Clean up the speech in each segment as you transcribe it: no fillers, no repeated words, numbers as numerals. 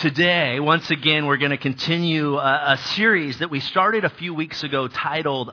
Today, once again, we're going to continue a series that we started a few weeks ago titled,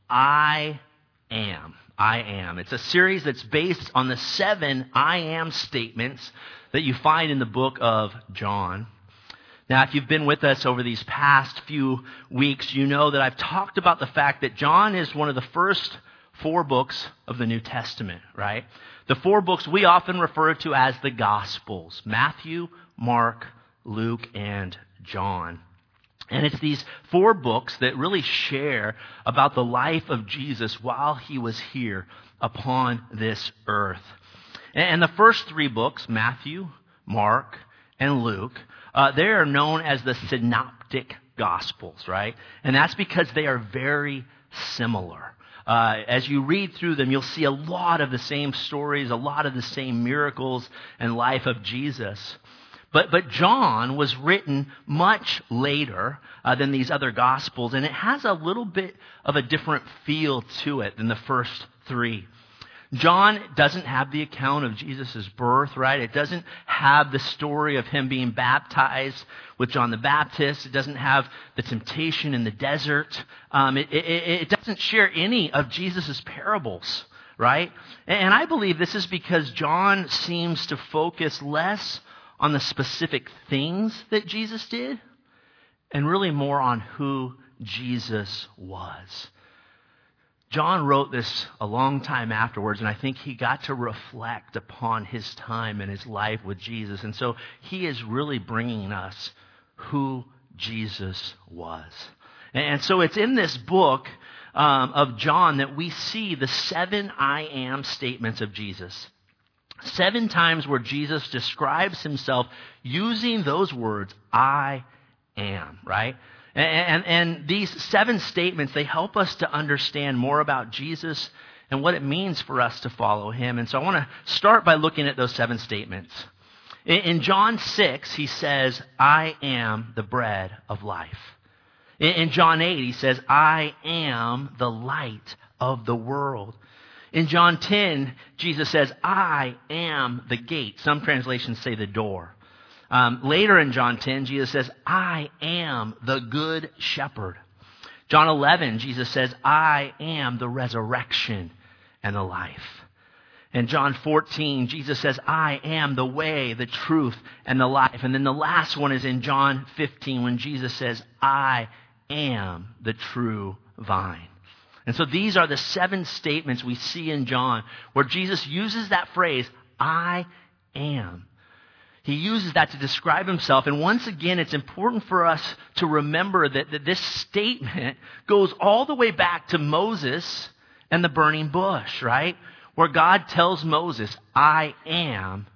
I Am. I Am. It's a series that's based on the 7 I Am statements that you find in the book of John. Now, if you've been with us over these past few weeks, you know that I've talked about the fact that John is one of the first 4 books of the New Testament, right? The 4 books we often refer to as the Gospels: Matthew, Mark, Luke, and John. And it's these 4 books that really share about the life of Jesus while he was here upon this earth. And the first 3 books, Matthew, Mark, and Luke, they are known as the Synoptic Gospels, right? And that's because they are very similar. As you read through them, you'll see a lot of the same stories, a lot of the same miracles and life of Jesus. But John was written much later than these other Gospels, and it has a little bit of a different feel to it than the first 3. John doesn't have the account of Jesus' birth, right? It doesn't have the story of him being baptized with John the Baptist. It doesn't have the temptation in the desert. It doesn't share any of Jesus' parables, right? And I believe this is because John seems to focus less on the specific things that Jesus did and really more on who Jesus was. John wrote this a long time afterwards, and I think he got to reflect upon his time and his life with Jesus. And so he is really bringing us who Jesus was. And so it's in this book of John that we see the 7 I am statements of Jesus. 7 times where Jesus describes himself using those words, I am, right? And these 7 statements, they help us to understand more about Jesus and what it means for us to follow him. And so I want to start by looking at those 7 statements. In John 6, he says, I am the bread of life. In John 8, he says, I am the light of the world. In John 10, Jesus says, I am the gate. Some translations say the door. Later in John 10, Jesus says, I am the good shepherd. John 11, Jesus says, I am the resurrection and the life. In John 14, Jesus says, I am the way, the truth, and the life. And then the last one is in John 15 when Jesus says, I am the true vine. And so these are the 7 statements we see in John where Jesus uses that phrase, I am. He uses that to describe himself. And once again, it's important for us to remember that this statement goes all the way back to Moses and the burning bush, right? Where God tells Moses, I am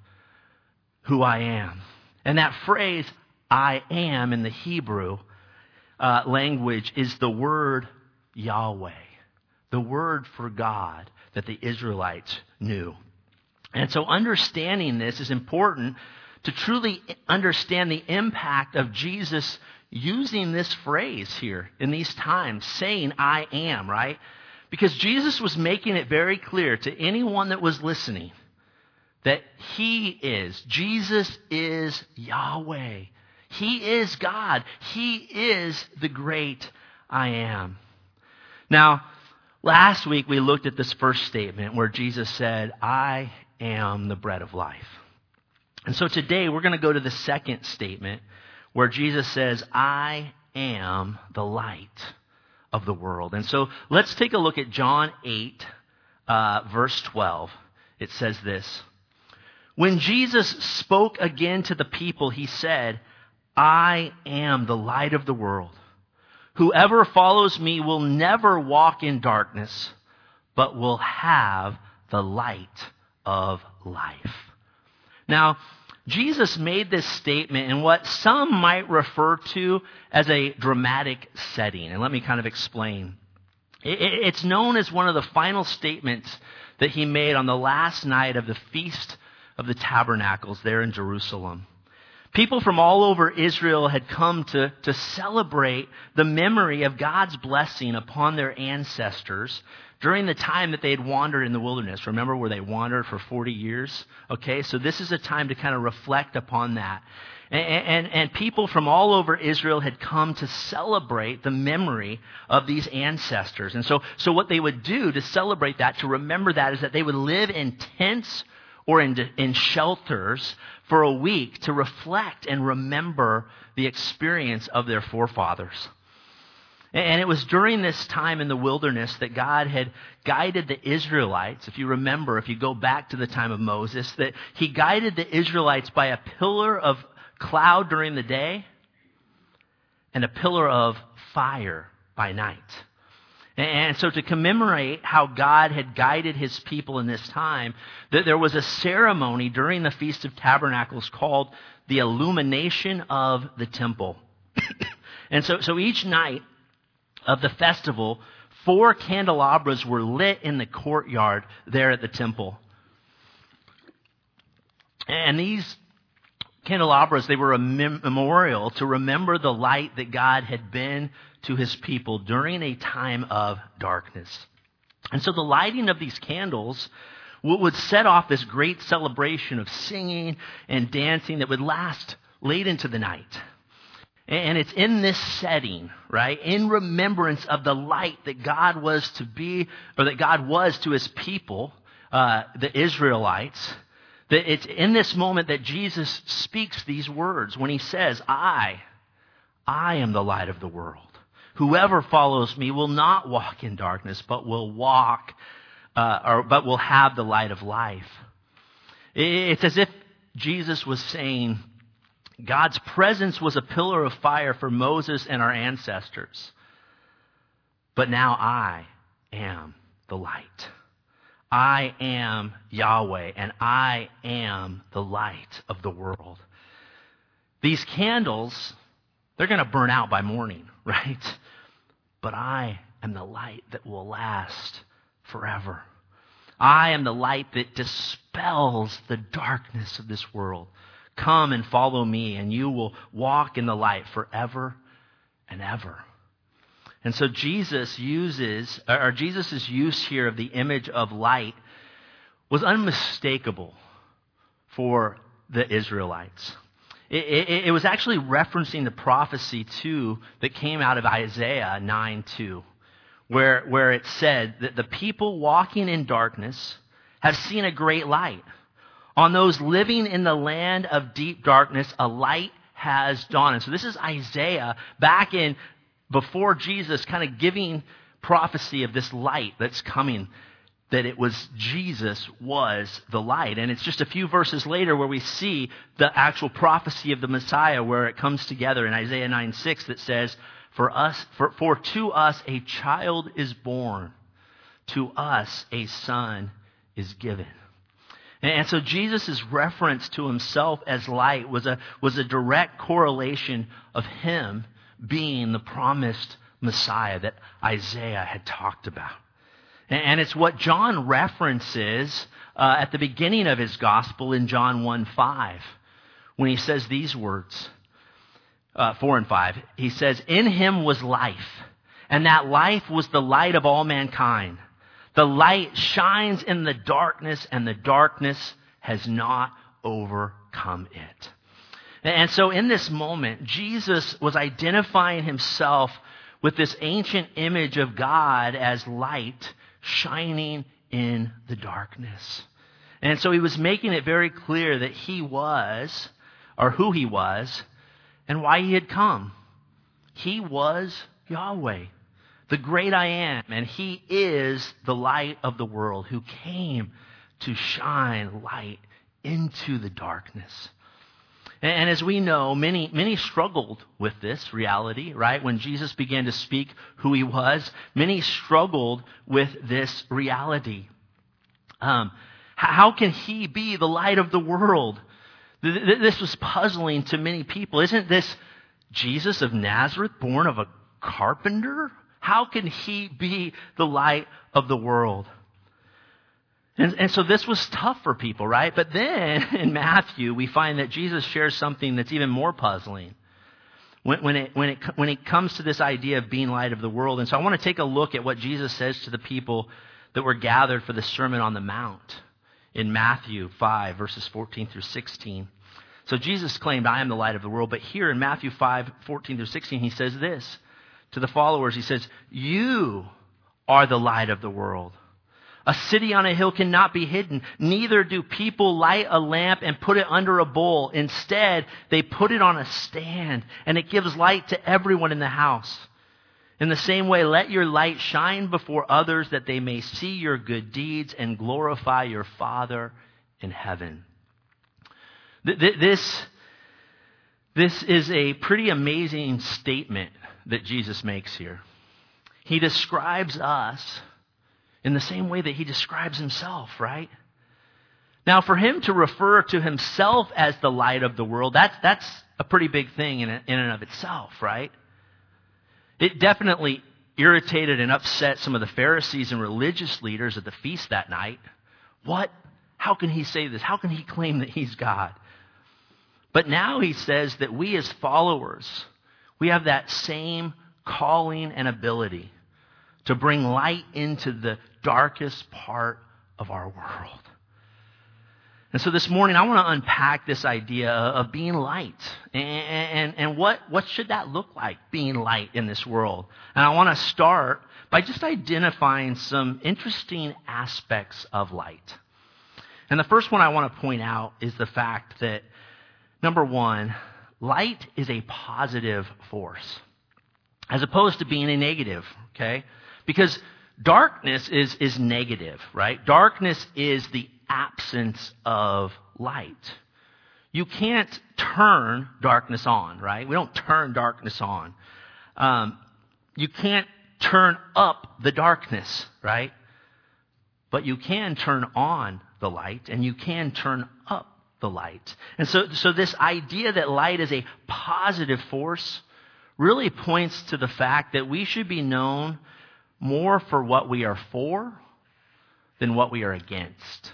who I am. And that phrase, I am, in the Hebrew language is the word Yahweh. The word for God that the Israelites knew. And so understanding this is important to truly understand the impact of Jesus using this phrase here in these times, saying, I am, right? Because Jesus was making it very clear to anyone that was listening that Jesus is Yahweh. He is God. He is the great I am. Now, last week we looked at this first statement where Jesus said, I am the bread of life. And so today we're going to go to the second statement where Jesus says, I am the light of the world. And so let's take a look at John 8, verse 12. It says this, when Jesus spoke again to the people, he said, I am the light of the world. Whoever follows me will never walk in darkness, but will have the light of life. Now, Jesus made this statement in what some might refer to as a dramatic setting. And let me kind of explain. It's known as one of the final statements that he made on the last night of the Feast of the Tabernacles there in Jerusalem. People from all over Israel had come to celebrate the memory of God's blessing upon their ancestors during the time that they had wandered in the wilderness. Remember where they wandered for 40 years? Okay, so this is a time to kind of reflect upon that. And people from all over Israel had come to celebrate the memory of these ancestors. And so what they would do to celebrate that, to remember that, is that they would live in tents or in shelters for a week to reflect and remember the experience of their forefathers. And it was during this time in the wilderness that God had guided the Israelites. If you remember, if you go back to the time of Moses, that he guided the Israelites by a pillar of cloud during the day and a pillar of fire by night. And so to commemorate how God had guided his people in this time, that there was a ceremony during the Feast of Tabernacles called the illumination of the temple. And so each night of the festival, 4 candelabras were lit in the courtyard there at the temple. And these candelabras, they were a memorial to remember the light that God had been to his people during a time of darkness. And so the lighting of these candles would set off this great celebration of singing and dancing that would last late into the night. And it's in this setting, right, in remembrance of the light that God was to be, or that God was to his people, the Israelites, that it's in this moment that Jesus speaks these words when he says, I am the light of the world. Whoever follows me will not walk in darkness, but will have the light of life. It's as if Jesus was saying, God's presence was a pillar of fire for Moses and our ancestors. But now I am the light. I am Yahweh, and I am the light of the world. These candles, they're going to burn out by morning, right? But I am the light that will last forever. I am the light that dispels the darkness of this world. Come and follow me, and you will walk in the light forever and ever. And so Jesus' use here of the image of light was unmistakable for the Israelites. It was actually referencing the prophecy too that came out of Isaiah 9:2, where it said that the people walking in darkness have seen a great light. On those living in the land of deep darkness, a light has dawned. And so this is Isaiah back in before Jesus kind of giving prophecy of this light that's coming, that it was Jesus was the light. And it's just a few verses later where we see the actual prophecy of the Messiah, where it comes together in Isaiah 9:6 that says, For to us a child is born, to us a son is given. And so Jesus' reference to himself as light was a direct correlation of him being the promised Messiah that Isaiah had talked about. And it's what John references at the beginning of his gospel in John 1:5, when he says these words, 4 and 5. He says, In him was life, and that life was the light of all mankind. The light shines in the darkness, and the darkness has not overcome it. And so in this moment, Jesus was identifying himself with this ancient image of God as light shining in the darkness. And so he was making it very clear that he was, or who he was, and why he had come. He was Yahweh, the great I am, and he is the light of the world who came to shine light into the darkness. And as we know, many struggled with this reality, right? When Jesus began to speak who he was, many struggled with this reality. How can he be the light of the world? This was puzzling to many people. Isn't this Jesus of Nazareth, born of a carpenter? How can he be the light of the world? And so this was tough for people, right? But then in Matthew, we find that Jesus shares something that's even more puzzling when it comes to this idea of being light of the world. And so I want to take a look at what Jesus says to the people that were gathered for the Sermon on the Mount in Matthew 5, verses 14 through 16. So Jesus claimed, I am the light of the world. But here in Matthew 5, 14 through 16, he says this to the followers. He says, you are the light of the world. A city on a hill cannot be hidden. Neither do people light a lamp and put it under a bowl. Instead, they put it on a stand, and it gives light to everyone in the house. In the same way, let your light shine before others that they may see your good deeds and glorify your Father in heaven. This is a pretty amazing statement that Jesus makes here. He describes us in the same way that he describes himself, right? Now, for him to refer to himself as the light of the world, that's a pretty big thing in and of itself, right? It definitely irritated and upset some of the Pharisees and religious leaders at the feast that night. What? How can he say this? How can he claim that he's God? But now he says that we as followers, we have that same calling and ability to bring light into the darkest part of our world. And so this morning, I want to unpack this idea of being light. And what should that look like, being light in this world? And I want to start by just identifying some interesting aspects of light. And the first one I want to point out is the fact that, number one, light is a positive force, as opposed to being a negative, okay? Because darkness is negative, right? Darkness is the absence of light. You can't turn darkness on, right? We don't turn darkness on. You can't turn up the darkness, right? But you can turn on the light, and you can turn up the light. And so this idea that light is a positive force really points to the fact that we should be known more for what we are for than what we are against.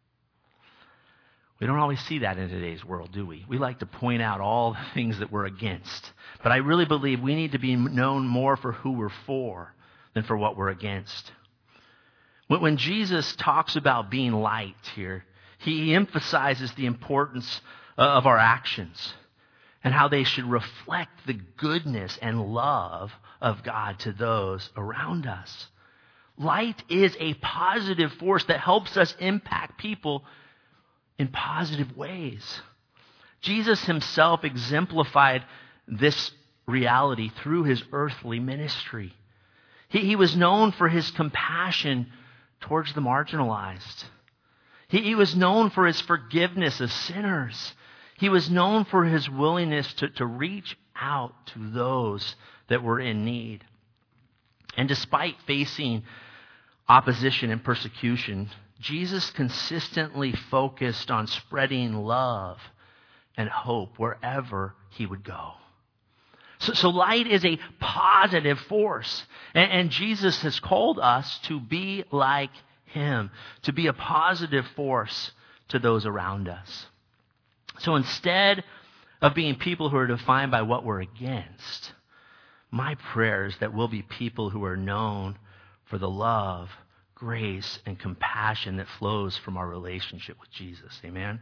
We don't always see that in today's world, do we? We like to point out all the things that we're against. But I really believe we need to be known more for who we're for than for what we're against. When Jesus talks about being light here, he emphasizes the importance of our actions and how they should reflect the goodness and love of God to those around us. Light is a positive force that helps us impact people in positive ways. Jesus himself exemplified this reality through his earthly ministry. He was known for his compassion towards the marginalized. He was known for his forgiveness of sinners. He was known for his willingness to reach out to those that were in need. And despite facing opposition and persecution, Jesus consistently focused on spreading love and hope wherever he would go. So light is a positive force. And Jesus has called us to be like him, to be a positive force to those around us. So instead of being people who are defined by what we're against, my prayer is that we'll be people who are known for the love, grace, and compassion that flows from our relationship with Jesus. Amen?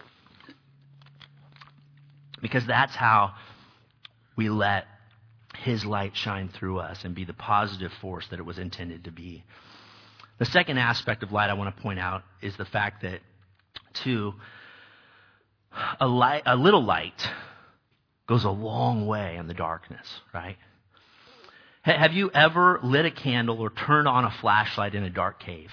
Because that's how we let his light shine through us and be the positive force that it was intended to be. The second aspect of light I want to point out is the fact that, too, a little light goes a long way in the darkness, right? Have you ever lit a candle or turned on a flashlight in a dark cave?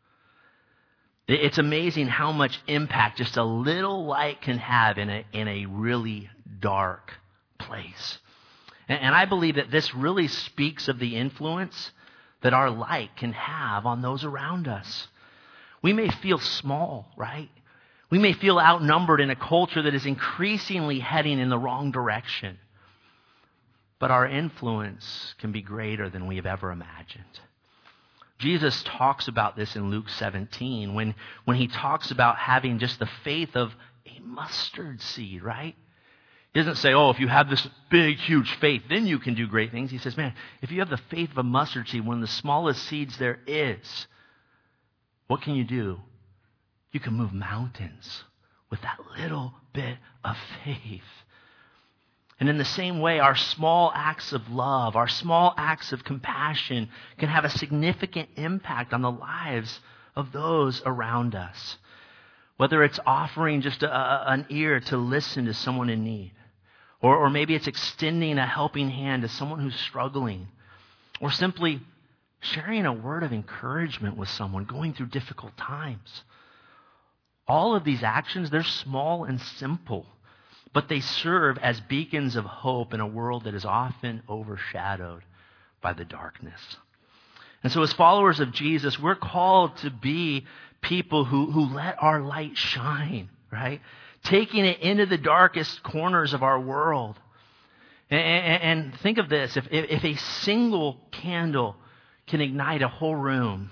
It's amazing how much impact just a little light can have in a really dark place. And I believe that this really speaks of the influence that our light can have on those around us. We may feel small, right? We may feel outnumbered in a culture that is increasingly heading in the wrong direction. But our influence can be greater than we have ever imagined. Jesus talks about this in Luke 17 when he talks about having just the faith of a mustard seed, right? He doesn't say, oh, if you have this big, huge faith, then you can do great things. He says, man, if you have the faith of a mustard seed, one of the smallest seeds there is, what can you do? You can move mountains with that little bit of faith. And in the same way, our small acts of love, our small acts of compassion can have a significant impact on the lives of those around us. Whether it's offering just an ear to listen to someone in need, or maybe it's extending a helping hand to someone who's struggling, or simply sharing a word of encouragement with someone going through difficult times. All of these actions, they're small and simple, but they serve as beacons of hope in a world that is often overshadowed by the darkness. And so as followers of Jesus, we're called to be people who let our light shine, right? Taking it into the darkest corners of our world. And think of this, if a single candle can ignite a whole room,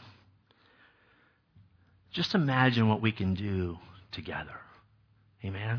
just imagine what we can do together. Amen?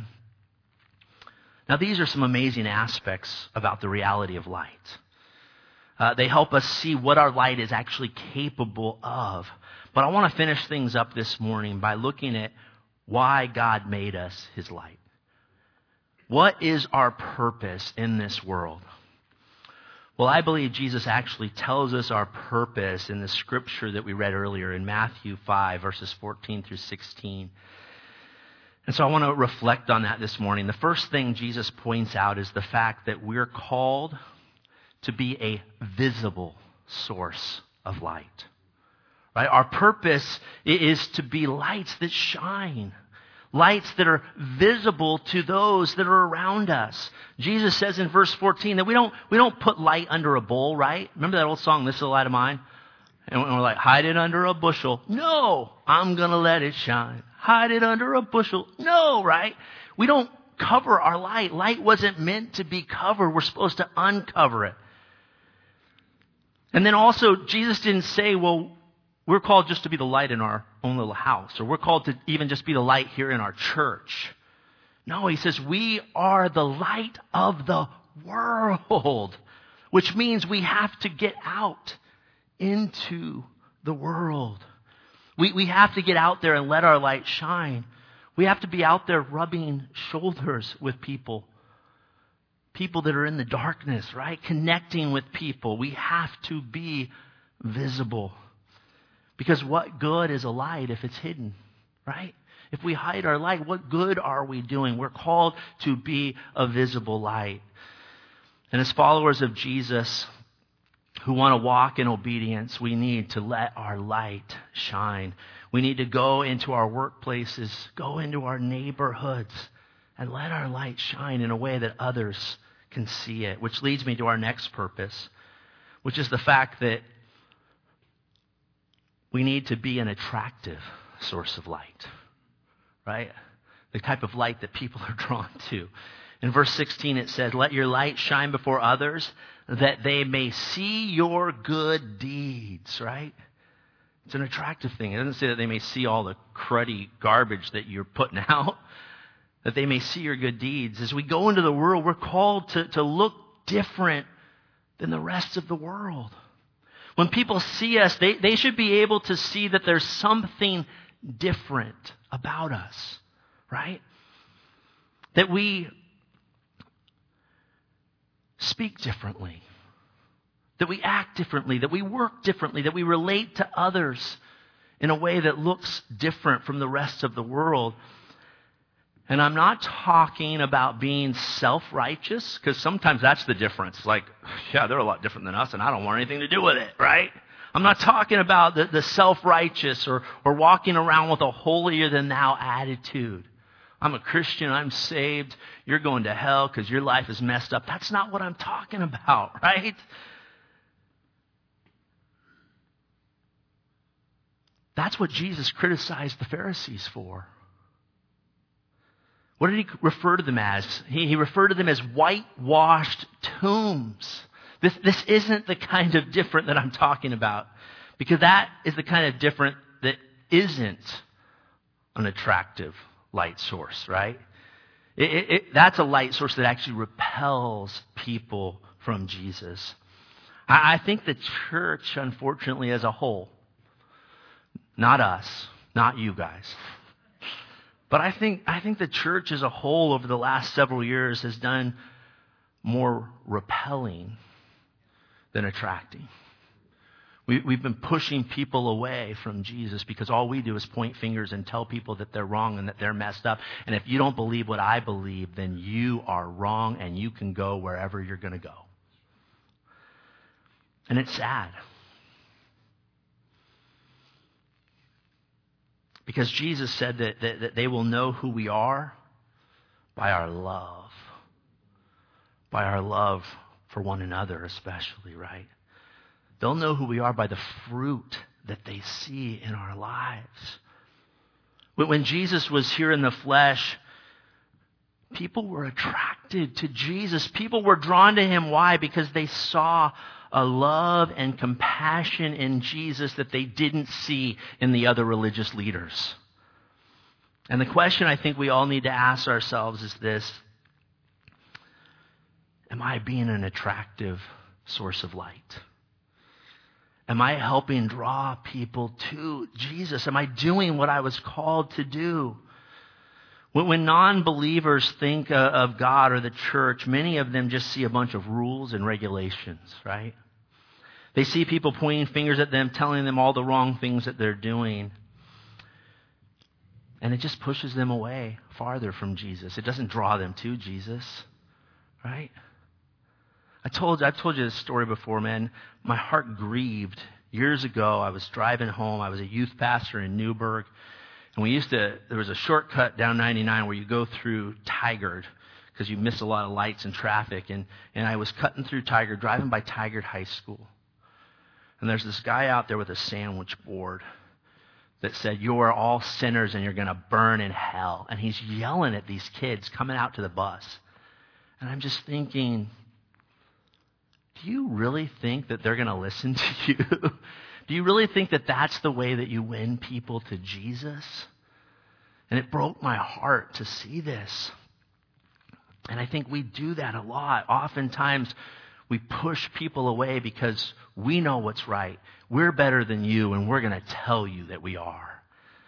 Now, these are some amazing aspects about the reality of light. They help us see what our light is actually capable of. But I want to finish things up this morning by looking at why God made us His light. What is our purpose in this world? Well, I believe Jesus actually tells us our purpose in the scripture that we read earlier in Matthew 5, verses 14 through 16. And so I want to reflect on that this morning. The first thing Jesus points out is the fact that we're called to be a visible source of light. Right? Our purpose is to be lights that shine. Lights that are visible to those that are around us. Jesus says in verse 14 that we don't put light under a bowl, right? Remember that old song, This is the Light of Mine? And we're like, hide it under a bushel. No, I'm going to let it shine. Hide it under a bushel. No, right? We don't cover our light. Light wasn't meant to be covered. We're supposed to uncover it. And then also, Jesus didn't say, well, we're called just to be the light in our own little house, or we're called to even just be the light here in our church. No, he says we are the light of the world, which means we have to get out into the world. We have to get out there and let our light shine. We have to be out there rubbing shoulders with people that are in the darkness, right? Connecting with people. We have to be visible. Because what good is a light if it's hidden, right? If we hide our light, what good are we doing? We're called to be a visible light. And as followers of Jesus who want to walk in obedience, we need to let our light shine. We need to go into our workplaces, go into our neighborhoods, and let our light shine in a way that others can see it. Which leads me to our next purpose, which is the fact that we need to be an attractive source of light, right? The type of light that people are drawn to. In verse 16 it says, let your light shine before others that they may see your good deeds, right? It's an attractive thing. It doesn't say that they may see all the cruddy garbage that you're putting out, that they may see your good deeds. As we go into the world, we're called to look different than the rest of the world. When people see us, they should be able to see that there's something different about us, right? That we speak differently, that we act differently, that we work differently, that we relate to others in a way that looks different from the rest of the world. And I'm not talking about being self-righteous, because sometimes that's the difference. Like, yeah, they're a lot different than us, and I don't want anything to do with it, right? I'm not talking about the self-righteous or walking around with a holier-than-thou attitude. I'm a Christian, I'm saved, you're going to hell because your life is messed up. That's not what I'm talking about, right? That's what Jesus criticized the Pharisees for. What did he refer to them as? He referred to them as whitewashed tombs. This isn't the kind of different that I'm talking about. Because that is the kind of different that isn't an attractive light source, right? That's a light source that actually repels people from Jesus. I think the church, unfortunately, as a whole, not us, not you guys, but I think the church as a whole over the last several years has done more repelling than attracting. We've been pushing people away from Jesus because all we do is point fingers and tell people that they're wrong and that they're messed up. And if you don't believe what I believe, then you are wrong and you can go wherever you're going to go. And it's sad. Because Jesus said that they will know who we are by our love. By our love for one another especially, right? They'll know who we are by the fruit that they see in our lives. When Jesus was here in the flesh, people were attracted to Jesus. People were drawn to him. Why? Because they saw a love and compassion in Jesus that they didn't see in the other religious leaders. And the question I think we all need to ask ourselves is this: am I being an attractive source of light? Am I helping draw people to Jesus? Am I doing what I was called to do? When non-believers think of God or the church, many of them just see a bunch of rules and regulations, right? They see people pointing fingers at them, telling them all the wrong things that they're doing. And it just pushes them away farther from Jesus. It doesn't draw them to Jesus, right? I've told you this story before, man. My heart grieved. Years ago, I was driving home. I was a youth pastor in Newburgh. And there was a shortcut down 99 where you go through Tigard because you miss a lot of lights and traffic. And I was cutting through Tigard, driving by Tigard High School. And there's this guy out there with a sandwich board that said, "You are all sinners and you're going to burn in hell." And he's yelling at these kids coming out to the bus. And I'm just thinking, do you really think that they're going to listen to you? Do you really think that that's the way that you win people to Jesus? And it broke my heart to see this. And I think we do that a lot. Oftentimes, we push people away because we know what's right. We're better than you, and we're going to tell you that we are.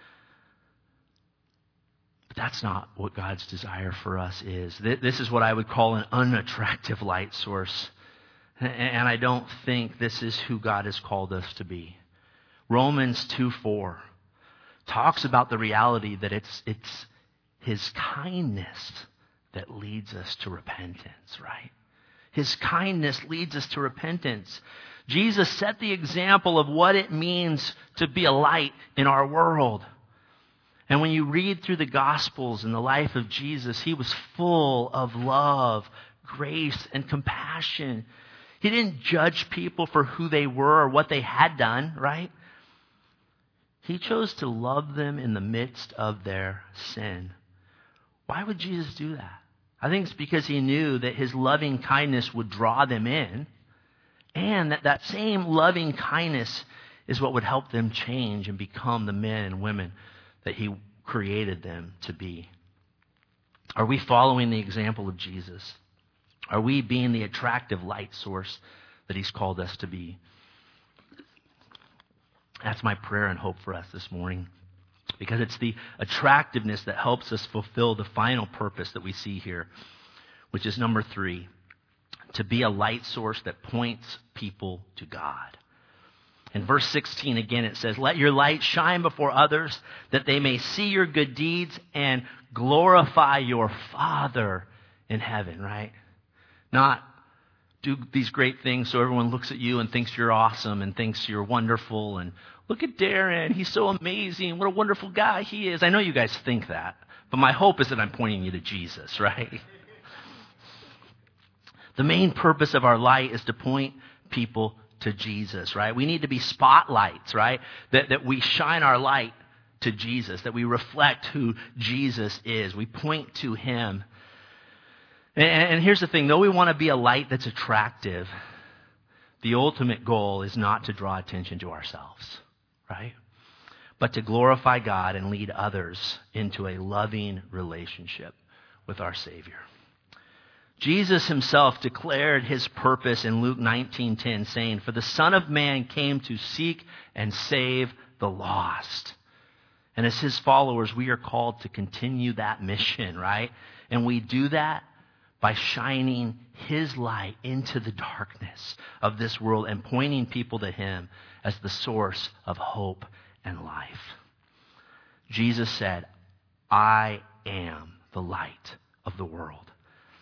But that's not what God's desire for us is. This is what I would call an unattractive light source. And I don't think this is who God has called us to be. Romans 2:4 talks about the reality that it's his kindness that leads us to repentance, right? His kindness leads us to repentance. Jesus set the example of what it means to be a light in our world. And when you read through the Gospels and the life of Jesus, he was full of love, grace, and compassion. He didn't judge people for who they were or what they had done, right? He chose to love them in the midst of their sin. Why would Jesus do that? I think it's because he knew that his loving kindness would draw them in, and that same loving kindness is what would help them change and become the men and women that he created them to be. Are we following the example of Jesus? Are we being the attractive light source that he's called us to be? That's my prayer and hope for us this morning. Because it's the attractiveness that helps us fulfill the final purpose that we see here, which is number 3, to be a light source that points people to God. In verse 16, again, it says, "Let your light shine before others, that they may see your good deeds and glorify your Father in heaven," right? Not do these great things so everyone looks at you and thinks you're awesome and thinks you're wonderful. And look at Darren, he's so amazing. What a wonderful guy he is. I know you guys think that, but my hope is that I'm pointing you to Jesus, right? The main purpose of our light is to point people to Jesus, right? We need to be spotlights, right? That we shine our light to Jesus, that we reflect who Jesus is. We point to him. And here's the thing, though we want to be a light that's attractive, the ultimate goal is not to draw attention to ourselves, right? But to glorify God and lead others into a loving relationship with our Savior. Jesus himself declared his purpose in Luke 19:10, saying, "For the Son of Man came to seek and save the lost." And as his followers, we are called to continue that mission, right? And we do that by shining his light into the darkness of this world and pointing people to him as the source of hope and life. Jesus said, "I am the light of the world."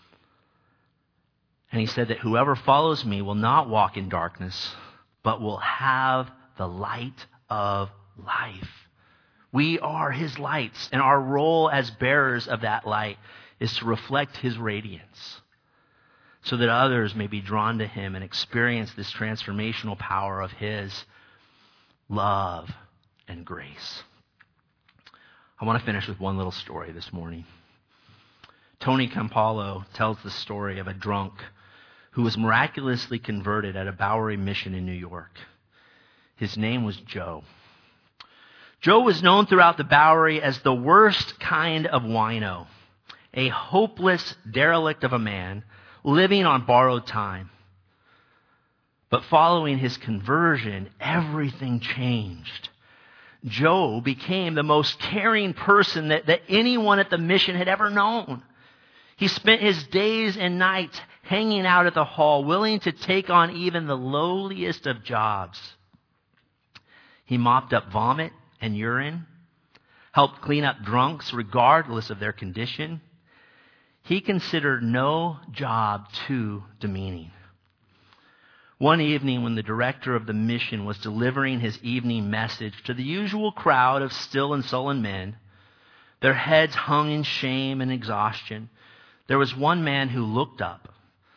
And he said that whoever follows me will not walk in darkness, but will have the light of life. We are his lights, and our role as bearers of that light is to reflect his radiance so that others may be drawn to him and experience this transformational power of his love and grace. I want to finish with one little story this morning. Tony Campolo tells the story of a drunk who was miraculously converted at a Bowery mission in New York. His name was Joe. Joe was known throughout the Bowery as the worst kind of wino, a hopeless derelict of a man living on borrowed time. But following his conversion, everything changed. Joe became the most caring person that anyone at the mission had ever known. He spent his days and nights hanging out at the hall, willing to take on even the lowliest of jobs. He mopped up vomit and urine, helped clean up drunks regardless of their condition. He considered no job too demeaning. One evening when the director of the mission was delivering his evening message to the usual crowd of still and sullen men, their heads hung in shame and exhaustion, there was one man who looked up,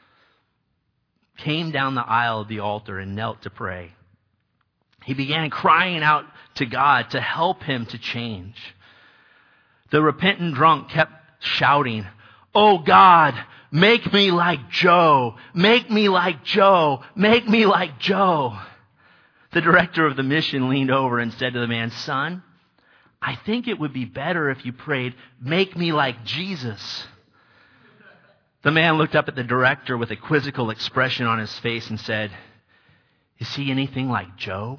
came down the aisle of the altar and knelt to pray. He began crying out to God to help him to change. The repentant drunk kept shouting, "Oh God, make me like Joe, make me like Joe, make me like Joe." The director of the mission leaned over and said to the man, "Son, I think it would be better if you prayed, 'Make me like Jesus.'" The man looked up at the director with a quizzical expression on his face and said, "Is he anything like Joe?"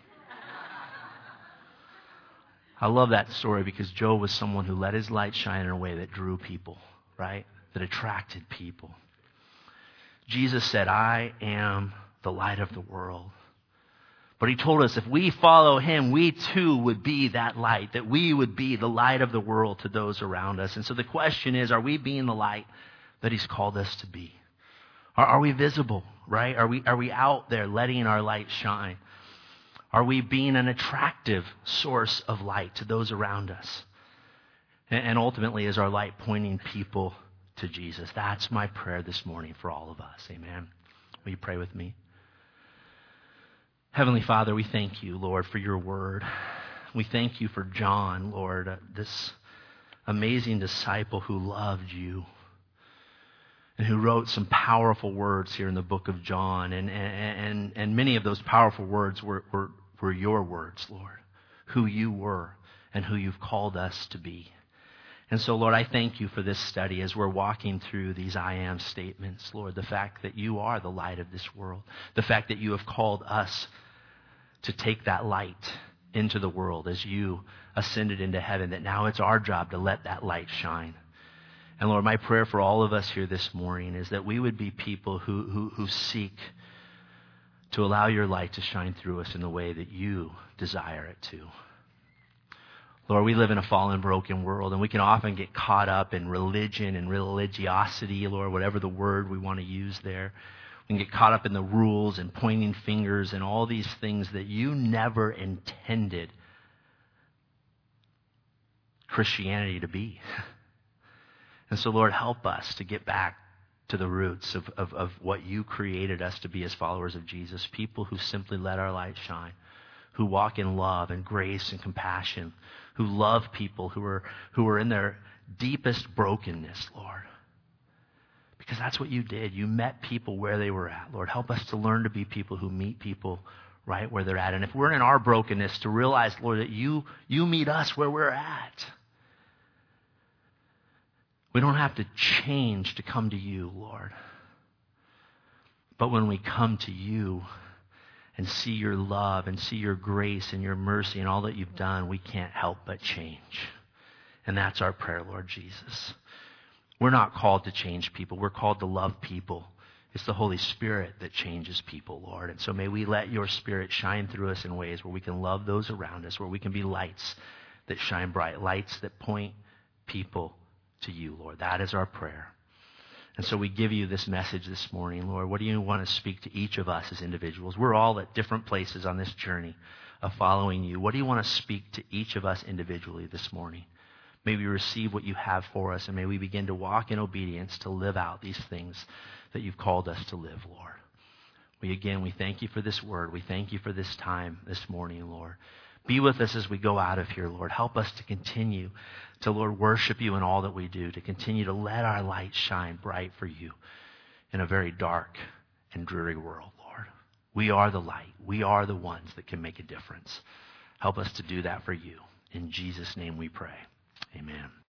I love that story because Joe was someone who let his light shine in a way that drew people, right? That attracted people. Jesus said, "I am the light of the world." But he told us if we follow him, we too would be that light, that we would be the light of the world to those around us. And so the question is, are we being the light that he's called us to be? Are we visible, right? Are we out there letting our light shine? Are we being an attractive source of light to those around us? And ultimately, is our light pointing people to Jesus? That's my prayer this morning for all of us. Amen. Will you pray with me? Heavenly Father, we thank you, Lord, for your word. We thank you for John, Lord, this amazing disciple who loved you and who wrote some powerful words here in the book of John. And many of those powerful words were your words, Lord, who you were and who you've called us to be. And so, Lord, I thank you for this study as we're walking through these I am statements, Lord, the fact that you are the light of this world, the fact that you have called us to take that light into the world as you ascended into heaven, that now it's our job to let that light shine. And Lord, my prayer for all of us here this morning is that we would be people who seek to allow your light to shine through us in the way that you desire it to. Lord, we live in a fallen, broken world, and we can often get caught up in religion and religiosity, Lord, whatever the word we want to use there. We can get caught up in the rules and pointing fingers and all these things that you never intended Christianity to be. And so, Lord, help us to get back to the roots of what you created us to be as followers of Jesus, people who simply let our light shine, who walk in love and grace and compassion, who love people who are in their deepest brokenness, Lord. Because that's what you did. You met people where they were at. Lord, help us to learn to be people who meet people right where they're at. And if we're in our brokenness, to realize, Lord, that you meet us where we're at. We don't have to change to come to you, Lord. But when we come to you and see your love and see your grace and your mercy and all that you've done, we can't help but change. And that's our prayer, Lord Jesus. We're not called to change people. We're called to love people. It's the Holy Spirit that changes people, Lord. And so may we let your Spirit shine through us in ways where we can love those around us, where we can be lights that shine bright, lights that point people to you, Lord. That is our prayer. And so we give you this message this morning, Lord. What do you want to speak to each of us as individuals? We're all at different places on this journey of following you. What do you want to speak to each of us individually this morning? May we receive what you have for us, and may we begin to walk in obedience to live out these things that you've called us to live, Lord. We thank you for this word. We thank you for this time this morning, Lord. Be with us as we go out of here, Lord. Help us to continue to, Lord, worship you in all that we do, to continue to let our light shine bright for you in a very dark and dreary world, Lord. We are the light. We are the ones that can make a difference. Help us to do that for you. In Jesus' name we pray. Amen.